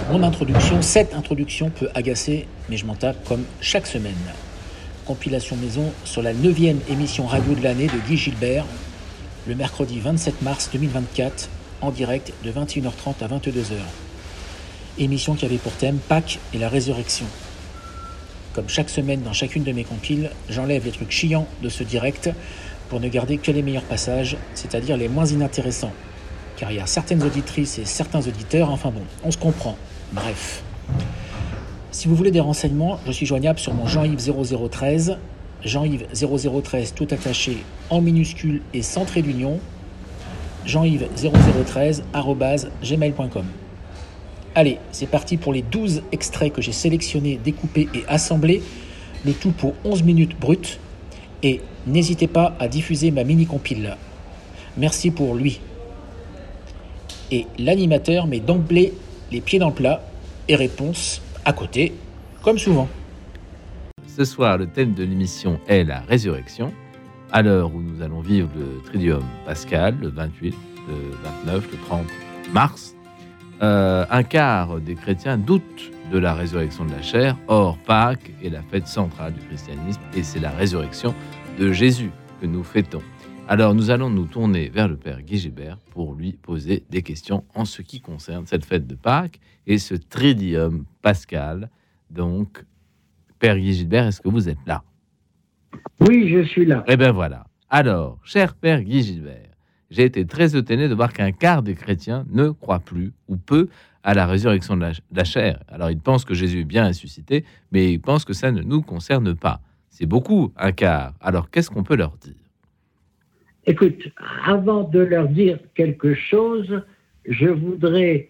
Mon introduction, cette introduction peut agacer, mais je m'en tape comme chaque semaine. Compilation maison sur la 9e émission radio de l'année de Guy Gilbert, le mercredi 27 mars 2024, en direct de 21h30 à 22h. Émission qui avait pour thème Pâques et la résurrection. Comme chaque semaine dans chacune de mes compiles, j'enlève les trucs chiants de ce direct pour ne garder que les meilleurs passages, c'est-à-dire les moins inintéressants. Car il y a certaines auditrices et certains auditeurs, enfin bon, on se comprend. Bref. Si vous voulez des renseignements, je suis joignable sur mon Jean-Yves 0013, Jean-Yves 0013 tout attaché en minuscule et sans trait d'union, Jean-Yves 0013 @gmail.com. Allez, c'est parti pour les 12 extraits que j'ai sélectionnés, découpés et assemblés, le tout pour 11 minutes brutes. Et n'hésitez pas à diffuser ma mini-compile. Merci pour lui. Et l'animateur met d'emblée les pieds dans le plat et réponse à côté, comme souvent. Ce soir, le thème de l'émission est la résurrection. À l'heure où nous allons vivre le Triduum Pascal, le 28, le 29, le 30 mars, un quart des chrétiens doutent de la résurrection de la chair. Or, Pâques est la fête centrale du christianisme et c'est la résurrection de Jésus que nous fêtons. Alors, nous allons nous tourner vers le Père Guy Gilbert pour lui poser des questions en ce qui concerne cette fête de Pâques et ce Triduum Pascal. Donc, Père Guy Gilbert, est-ce que vous êtes là ? Oui, je suis là. Eh bien voilà. Alors, cher Père Guy Gilbert, j'ai été très étonné de voir qu'un quart des chrétiens ne croient plus ou peu à la résurrection de la chair. Alors, ils pensent que Jésus est bien ressuscité, mais ils pensent que ça ne nous concerne pas. C'est beaucoup, un quart. Alors, qu'est-ce qu'on peut leur dire ? Écoute, avant de leur dire quelque chose, je voudrais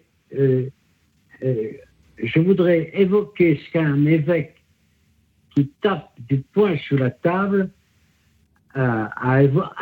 évoquer ce qu'un évêque qui tape du poing sur la table a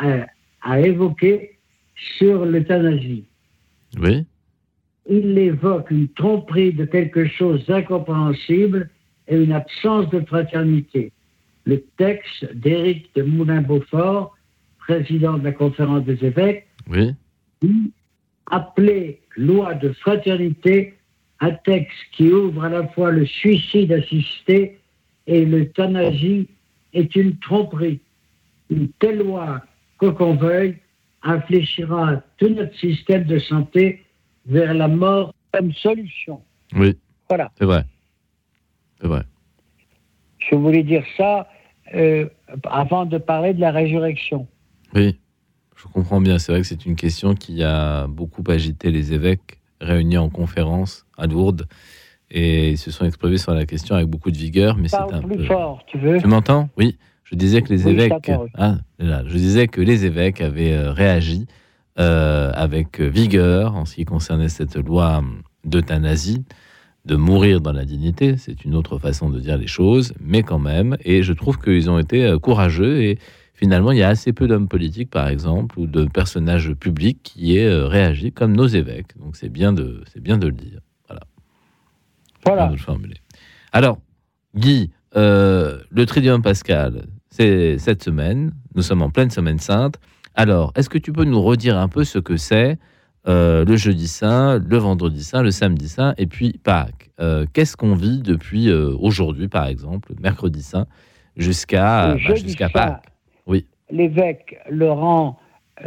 évoqué sur l'euthanasie. Oui. Il évoque une tromperie de quelque chose d'incompréhensible et une absence de fraternité. Le texte d'Éric de Moulin-Beaufort, président de la conférence des évêques, Oui. dit appeler loi de fraternité un texte qui ouvre à la fois le suicide assisté et l'euthanasie est une tromperie. Une telle loi, quoi qu'on veuille, infléchira tout notre système de santé vers la mort comme solution. Oui. Voilà. C'est vrai. C'est vrai. Je voulais dire ça avant de parler de la résurrection. Oui, je comprends bien. C'est vrai que c'est une question qui a beaucoup agité les évêques réunis en conférence à Lourdes. Et ils se sont exprimés sur la question avec beaucoup de vigueur. Mais Parle c'est un plus peu... fort, tu veux ? Tu m'entends ? Oui. Je disais que les Oui, évêques... je disais que les évêques avaient réagi avec vigueur en ce qui concernait cette loi d'euthanasie, de mourir dans la dignité. C'est une autre façon de dire les choses, mais quand même. Et je trouve qu'ils ont été courageux et finalement, il y a assez peu d'hommes politiques, par exemple, ou de personnages publics qui aient réagi comme nos évêques. Donc, c'est bien de le dire. Voilà. De le formuler. Alors, Guy, le Triduum Pascal, c'est cette semaine. Nous sommes en pleine Semaine Sainte. Alors, est-ce que tu peux nous redire un peu ce que c'est le jeudi saint, le vendredi saint, le samedi saint, et puis Pâques ? Qu'est-ce qu'on vit depuis aujourd'hui, par exemple, mercredi saint, jusqu'à Pâques ? Oui. L'évêque Laurent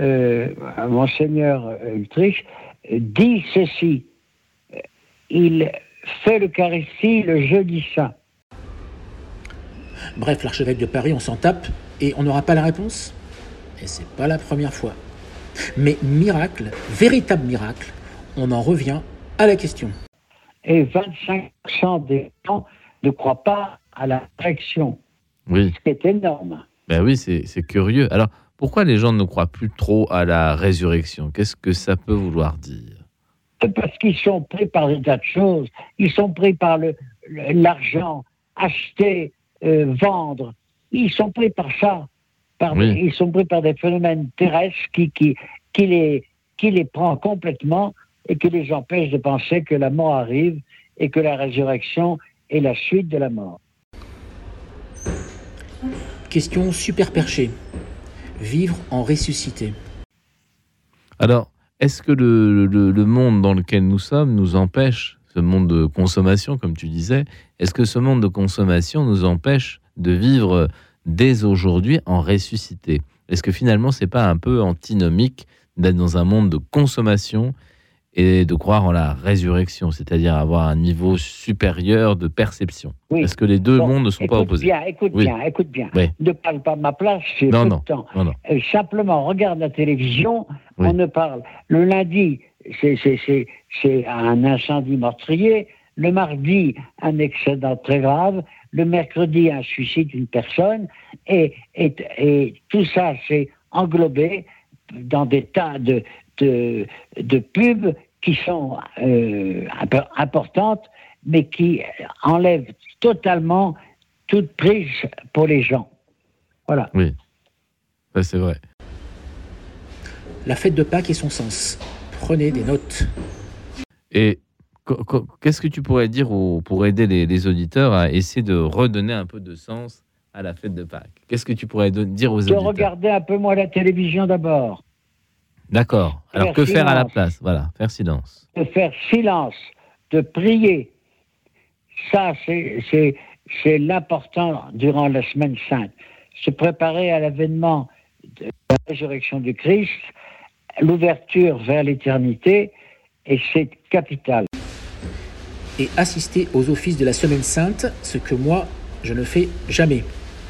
Monseigneur Ultrich dit ceci. Il fait l'Eucharistie le jeudi saint. Bref, l'archevêque de Paris, on s'en tape et on n'aura pas la réponse. Et c'est pas la première fois. Mais miracle, véritable miracle, on en revient à la question. Et 25% des gens ne croient pas à la résurrection. Oui. Ce qui est énorme. Ben oui, c'est curieux. Alors, pourquoi les gens ne croient plus trop à la résurrection ? Qu'est-ce que ça peut vouloir dire ? C'est parce qu'ils sont pris par des tas de choses. Ils sont pris par l'argent, acheter, vendre. Ils sont pris par ça. Oui. Ils sont pris par des phénomènes terrestres qui les prend complètement et qui les empêchent de penser que la mort arrive et que la résurrection est la suite de la mort. Question super perchée. Vivre en ressuscité. Alors, est-ce que le monde dans lequel nous sommes nous empêche ce monde de consommation, comme tu disais, est-ce que ce monde de consommation nous empêche de vivre dès aujourd'hui en ressuscité? Est-ce que finalement, c'est pas un peu antinomique d'être dans un monde de consommation et de croire en la résurrection, c'est-à-dire avoir un niveau supérieur de perception? Oui. Est-ce que les deux mondes ne sont pas opposés? Écoute Oui. bien. Oui. Ne parle pas de ma place, j'ai peu de temps. Non. Simplement, regarde la télévision, Oui. on ne parle. Le lundi, c'est un incendie meurtrier. Le mardi, un accident très grave. Le mercredi, un suicide d'une personne. Et tout ça, c'est englobé dans des tas de pubs qui sont importantes, mais qui enlèvent totalement toute prise pour les gens. Voilà. Oui, ça, c'est vrai. La fête de Pâques et son sens. Prenez des notes. Et qu'est-ce que tu pourrais dire pour aider les auditeurs à essayer de redonner un peu de sens à la fête de Pâques? Qu'est-ce que tu pourrais dire aux auditeurs? De regarder un peu moins la télévision d'abord. D'accord. Alors que faire à la place? Voilà, faire silence. De faire silence, de prier. Ça, c'est l'important durant la semaine sainte. Se préparer à l'avènement de la résurrection du Christ, l'ouverture vers l'éternité, et c'est capital. Et assister aux offices de la semaine sainte, ce que moi, je ne fais jamais.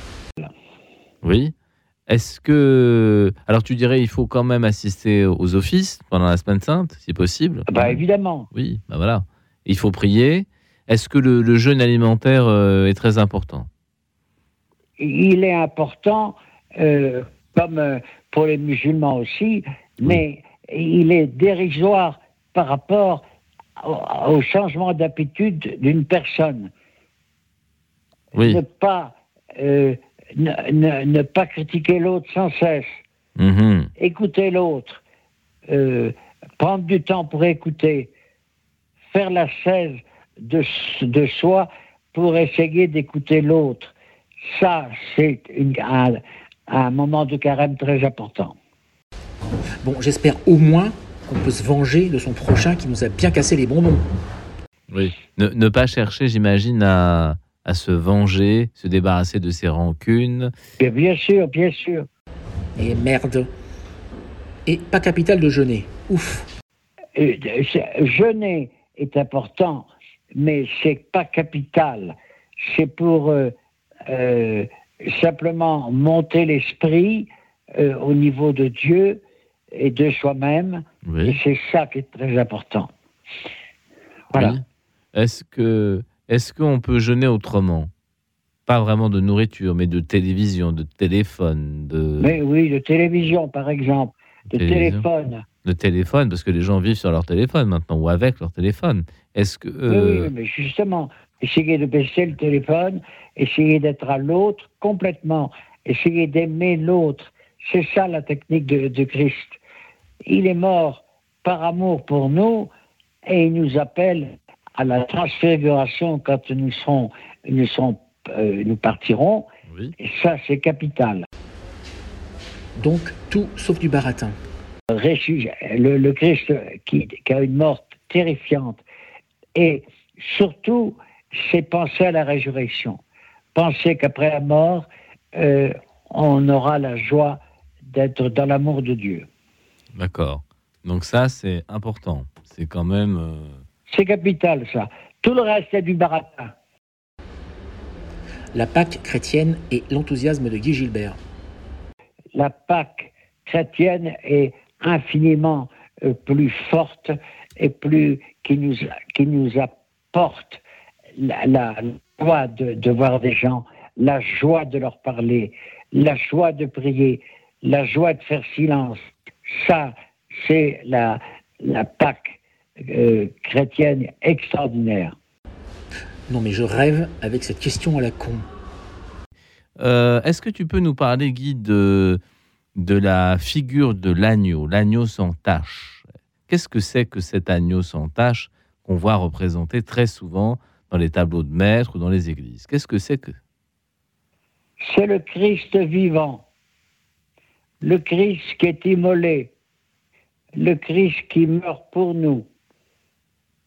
Oui. Est-ce que... Alors tu dirais il faut quand même assister aux offices pendant la semaine sainte, si possible? Évidemment. Oui, voilà. Il faut prier. Est-ce que le jeûne alimentaire est très important? Il est important, comme pour les musulmans aussi, mais il est dérisoire par rapport au changement d'habitude d'une personne. Oui. Ne pas critiquer l'autre sans cesse. Écouter l'autre. Prendre du temps pour écouter. Faire la cèse de soi pour essayer d'écouter l'autre. Ça, c'est un moment de carême très important. Bon, j'espère au moins qu'on peut se venger de son prochain qui nous a bien cassé les bonbons. Oui. Ne pas chercher, j'imagine, à se venger, se débarrasser de ses rancunes. Bien sûr. Et merde. Et pas capital de jeûner. Ouf. Jeûner est important, mais c'est pas capital. C'est pour simplement monter l'esprit au niveau de Dieu et de soi-même. Oui. Et c'est ça qui est très important. Voilà. Oui. Est-ce qu'on peut jeûner autrement? Pas vraiment de nourriture, mais de télévision, de téléphone, Mais oui, de télévision, par exemple. De téléphone. De téléphone, parce que les gens vivent sur leur téléphone maintenant, ou avec leur téléphone. Est-ce que... Oui, mais justement, essayer de baisser le téléphone, essayer d'être à l'autre complètement, essayer d'aimer l'autre. C'est ça la technique de Christ. Il est mort par amour pour nous et il nous appelle à la transfiguration quand nous partirons. Oui. Et ça, c'est capital. Donc, tout sauf du baratin. Le Christ qui a une mort terrifiante. Et surtout, c'est penser à la résurrection. Penser qu'après la mort, on aura la joie d'être dans l'amour de Dieu. D'accord. Donc ça, c'est important. C'est quand même... C'est capital, ça. Tout le reste, c'est du baratin. La Pâque chrétienne et l'enthousiasme de Guy Gilbert. La Pâque chrétienne est infiniment plus forte et qui nous apporte la joie de voir des gens, la joie de leur parler, la joie de prier, la joie de faire silence. Ça, c'est la Pâque chrétienne extraordinaire. Non, mais je rêve avec cette question à la con. Est-ce que tu peux nous parler, Guy, de la figure de l'agneau sans tache? Qu'est-ce que c'est que cet agneau sans tache qu'on voit représenté très souvent dans les tableaux de maîtres ou dans les églises? Qu'est-ce que c'est que... C'est le Christ vivant, le Christ qui est immolé, le Christ qui meurt pour nous.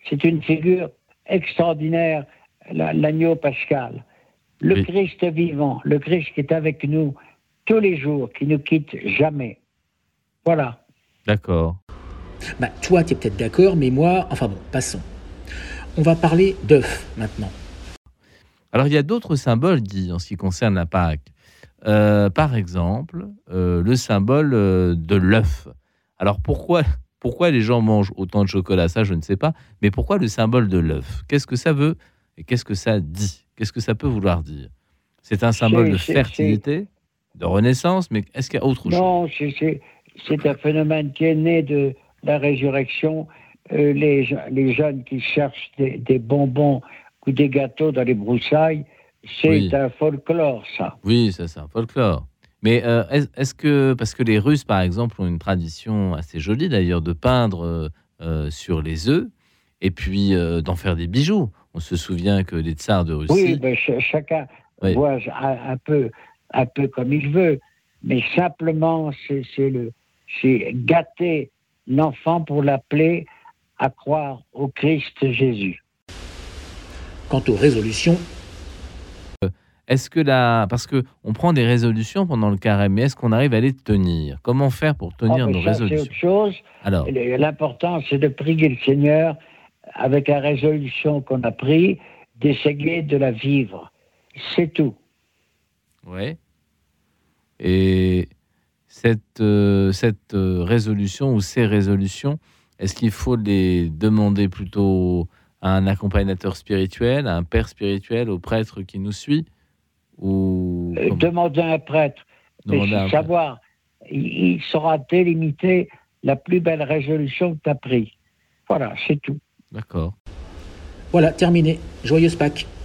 c'est une figure extraordinaire, l'agneau pascal. Le Oui. Christ vivant, le Christ qui est avec nous tous les jours, qui ne quitte jamais. Voilà. D'accord. Bah, toi, tu es peut-être d'accord, mais moi, enfin bon, passons. On va parler d'œufs maintenant. Alors, il y a d'autres symboles, Guy, en ce qui concerne la Pâque. Par exemple, le symbole de l'œuf. Alors, pourquoi les gens mangent autant de chocolat? Ça, je ne sais pas. Mais pourquoi le symbole de l'œuf? Qu'est-ce que ça veut et qu'est-ce que ça dit? Qu'est-ce que ça peut vouloir dire? C'est un symbole de fertilité, de renaissance, mais est-ce qu'il y a autre chose? Non, c'est un phénomène qui est né de la résurrection. Les jeunes qui cherchent des bonbons ou des gâteaux dans les broussailles, c'est Oui. un folklore, ça. Oui, ça, c'est un folklore. Mais est-ce que, parce que les Russes, par exemple, ont une tradition assez jolie d'ailleurs de peindre sur les œufs et puis d'en faire des bijoux. On se souvient que les tsars de Russie... Oui, ben, chacun Oui. voit un peu comme il veut, mais simplement, c'est gâter l'enfant pour l'appeler à croire au Christ Jésus. Quant aux résolutions, Est-ce que parce que on prend des résolutions pendant le carême, mais est-ce qu'on arrive à les tenir? Comment faire pour tenir mais nos ça, c'est résolutions? autre chose. Alors, L'important, c'est de prier le Seigneur avec la résolution qu'on a prise, d'essayer de la vivre. C'est tout. ouais. Et cette résolution ou ces résolutions, est-ce qu'il faut les demander plutôt à un accompagnateur spirituel, à un père spirituel, au prêtre qui nous suit, ou comment? Demander à un prêtre, Demander à un prêtre. savoir, il saura délimiter la plus belle résolution que tu as prise. Voilà, c'est tout. D'accord. voilà, terminé. Joyeuse Pâques.